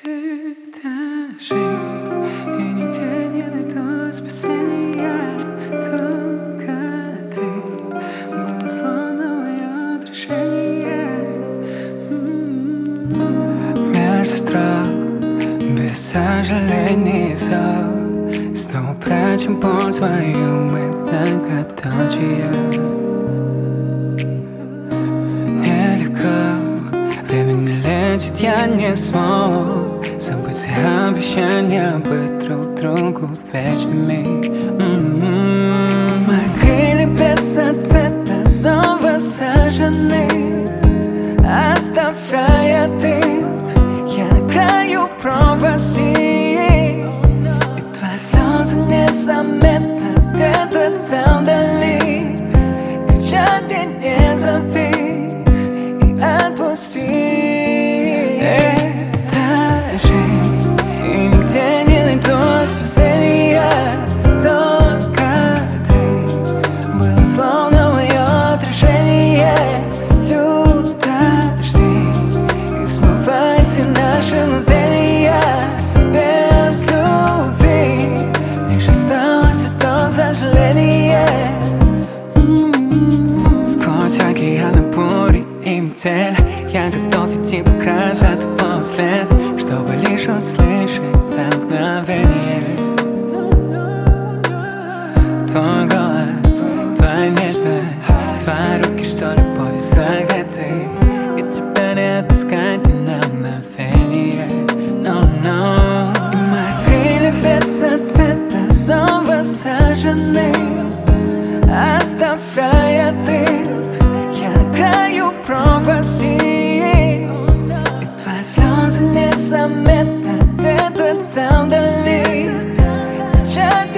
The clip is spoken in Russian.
Это жизнь, и нигде не найду спасения. Только ты была словно мое отражение. Между строк, без сожалений зол, и снова прячем боль твою, мы многоточие. Время лечить я не смог, забыть все обещания быть друг другу вечными. Мои крылья без ответа снова сожжены, оставляя дым. Я на краю пропасти, и твои слезы незаметно где-то там вдали кричат: ты не зови, отпусти. Это жизнь, и нигде не найду спасения. Только ты была словно мое отражение. Люто жди, и смывай все наши мгновения. Без любви лишь осталось одно сожаление. Сквозь океаны бури и метель я готов идти показать твой след, чтобы лишь услышать на мгновение твой голос, твоя нежность, твои руки, что любовью согреты, и тебя не отпускать ни на мгновение. No. И мои крылья без ответа снова сожжены, оставляя дым. Я на краю пропасти, и твои слезы незаметно где-то там вдали кричат: